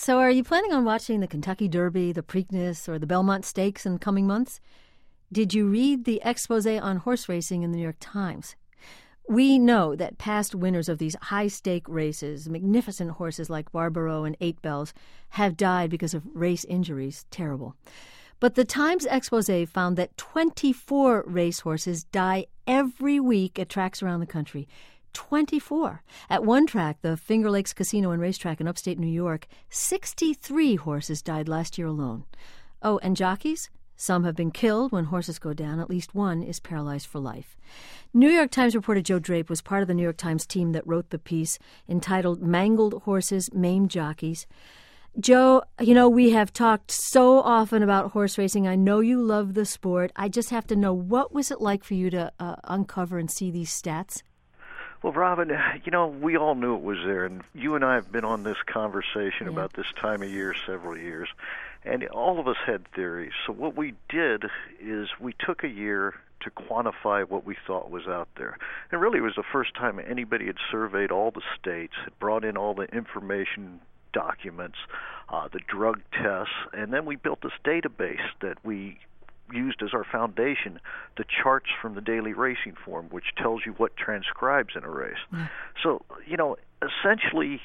So are you planning on watching the Kentucky Derby, the Preakness, or the Belmont Stakes in coming months? Did you read the expose on horse racing in the New York Times? We know that past winners of these high-stake races, magnificent horses like Barbaro and Eight Bells, have died because of race injuries. Terrible. But the Times expose found that 24 racehorses die every week at tracks around the country. 24. At one track, the Finger Lakes Casino and Racetrack in upstate New York, 63 horses died last year alone. Oh, and jockeys? Some have been killed when horses go down. At least one is paralyzed for life. New York Times reporter Joe Drape was part of the New York Times team that wrote the piece entitled Mangled Horses, Maimed Jockeys. Joe, we have talked so often about horse racing. I know you love the sport. I just have to know, what was it like for you to uncover and see these stats? Well, Robin, we all knew it was there, and you and I have been on this conversation about this time of year several years, and all of us had theories. So what we did is we took a year to quantify what we thought was out there. And really, it was the first time anybody had surveyed all the states, had brought in all the information documents, the drug tests, and then we built this database that we used as our foundation, the charts from the Daily Racing Form, which tells you what transcribes in a race. So, essentially,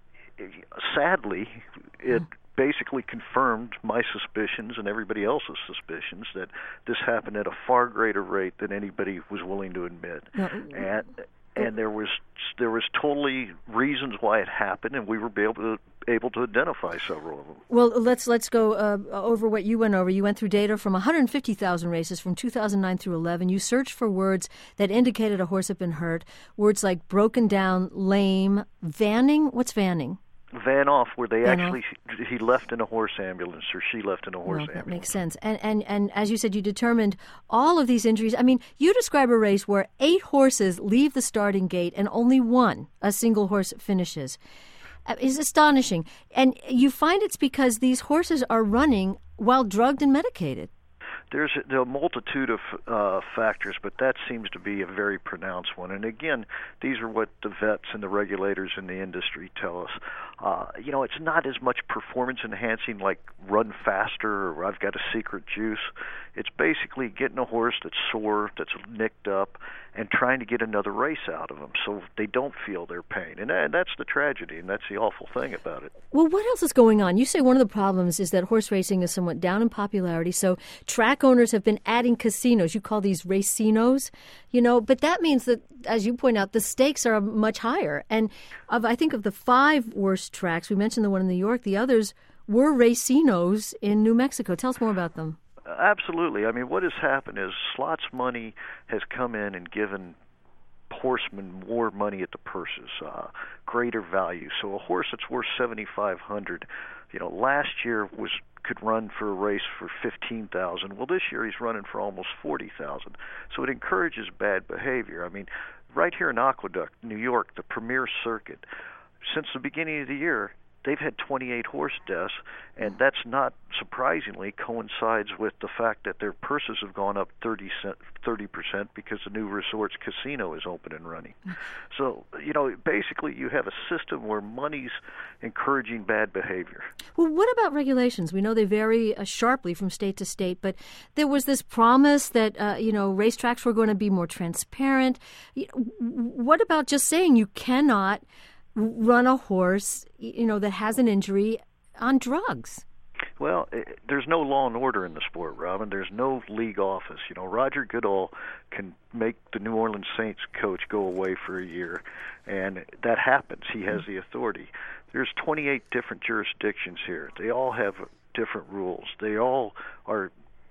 sadly, it basically confirmed my suspicions and everybody else's suspicions that this happened at a far greater rate than anybody was willing to admit. And there was totally reasons why it happened, and we were able to identify several of them. Well, let's go over what you went over. You went through data from 150,000 races from 2009 through 11. You searched for words that indicated a horse had been hurt. Words like broken down, lame, vanning. What's vanning? Van off, where he left in a horse ambulance, or she left in a horse ambulance. That makes sense. And as you said, you determined all of these injuries. I mean, you describe a race where 8 horses leave the starting gate and only a single horse, finishes. It's astonishing. And you find it's because these horses are running while drugged and medicated. There's a multitude of factors, but that seems to be a very pronounced one. And again, these are what the vets and the regulators in the industry tell us. It's not as much performance enhancing like run faster or I've got a secret juice. It's basically getting a horse that's sore, that's nicked up, and trying to get another race out of them so they don't feel their pain. And that's the tragedy, and that's the awful thing about it. Well, what else is going on? You say one of the problems is that horse racing is somewhat down in popularity, so track owners have been adding casinos. You call these racinos, but that means that, as you point out, the stakes are much higher. And I think of the 5 worst tracks, we mentioned the one in New York, the others were racinos in New Mexico. Tell us more about them. Absolutely. I mean, what has happened is slots money has come in and given horsemen more money at the purses, greater value. So a horse that's worth $7,500, last year could run for a race for $15,000. Well, this year he's running for almost $40,000. So it encourages bad behavior. I mean, right here in Aqueduct, New York, the premier circuit, since the beginning of the year, they've had 28 horse deaths, and that's not surprisingly coincides with the fact that their purses have gone up 30% because the new resorts casino is open and running. So, basically you have a system where money's encouraging bad behavior. Well, what about regulations? We know they vary sharply from state to state, but there was this promise that, racetracks were going to be more transparent. What about just saying you cannot run a horse, that has an injury on drugs? Well, there's no law and order in the sport, Robin. There's no league office. Roger Goodall can make the New Orleans Saints coach go away for a year, and that happens. He has the authority. There's 28 different jurisdictions here. They all have different rules. They all are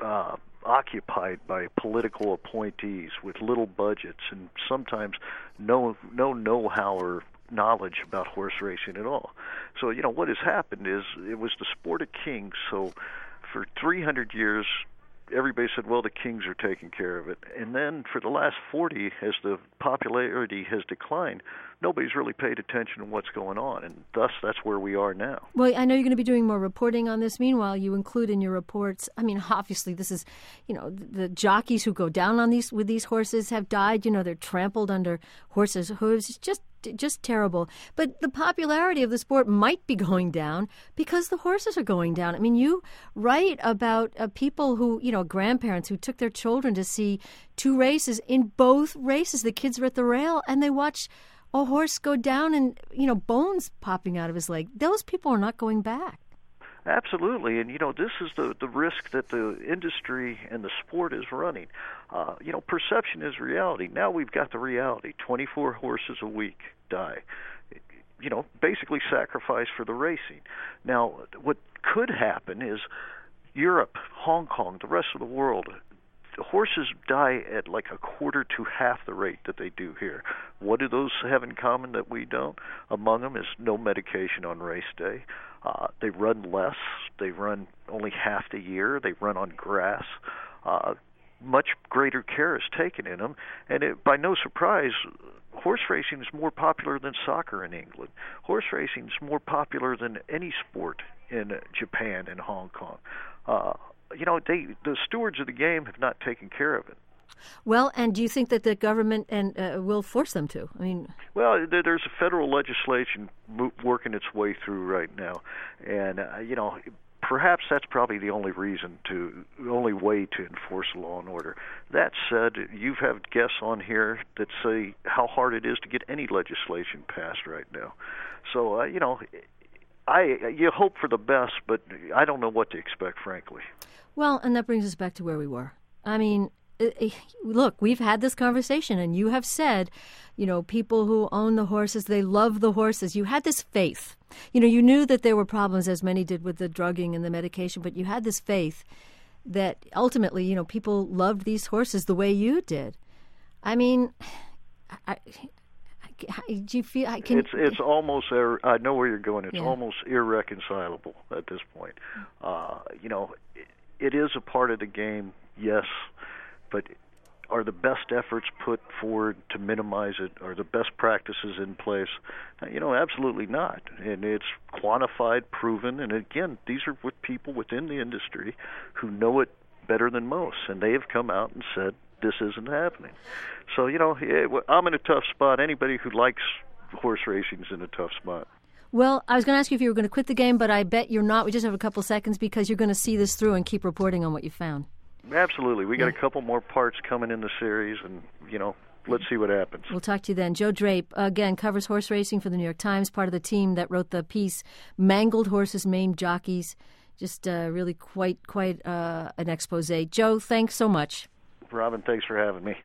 occupied by political appointees with little budgets and sometimes no know-how or knowledge about horse racing at all. So, what has happened is it was the sport of kings. So for 300 years, everybody said, well, the kings are taking care of it. And then for the last 40, as the popularity has declined, nobody's really paid attention to what's going on, and thus that's where we are now. Well, I know you're going to be doing more reporting on this. Meanwhile, you include in your reports, I mean, obviously this is, the jockeys who go down on with these horses have died. They're trampled under horses' hooves. It's just terrible. But the popularity of the sport might be going down because the horses are going down. I mean, you write about people who, grandparents who took their children to see two races. In both races, the kids were at the rail and they watched a horse go down and, bones popping out of his leg. Those people are not going back. Absolutely, and this is the risk that the industry and the sport is running. Perception is reality. Now we've got the reality. 24 horses a week die. Basically sacrificed for the racing. Now, what could happen is Europe, Hong Kong, the rest of the world, horses die at like a quarter to half the rate that they do here. What do those have in common that we don't? Among them is no medication on race day. They run less. They run only half the year. They run on grass. Much greater care is taken in them. And by no surprise, horse racing is more popular than soccer in England. Horse racing is more popular than any sport in Japan and Hong Kong. The stewards of the game have not taken care of it. Well, and do you think that the government will force them to? Well, there's a federal legislation working its way through right now, and perhaps that's probably the only way to enforce law and order. That said, you've had guests on here that say how hard it is to get any legislation passed right now. So, you hope for the best, but I don't know what to expect, frankly. Well, and that brings us back to where we were. Look, we've had this conversation, and you have said, people who own the horses, they love the horses. You had this faith. You knew that there were problems, as many did with the drugging and the medication, but you had this faith that ultimately, people loved these horses the way you did. Do you feel? It's almost. I know where you're going. It's almost irreconcilable at this point. It is a part of the game, yes, but are the best efforts put forward to minimize it? Are the best practices in place? Absolutely not. And it's quantified, proven, and again, these are with people within the industry who know it better than most, and they have come out and said this isn't happening. So, I'm in a tough spot. Anybody who likes horse racing is in a tough spot. Well, I was going to ask you if you were going to quit the game, but I bet you're not. We just have a couple seconds because you're going to see this through and keep reporting on what you found. Absolutely. We got a couple more parts coming in the series, and, let's see what happens. We'll talk to you then. Joe Drape, again, covers horse racing for the New York Times, part of the team that wrote the piece, Mangled Horses, Maimed Jockeys. Just really quite an expose. Joe, thanks so much. Robin, thanks for having me.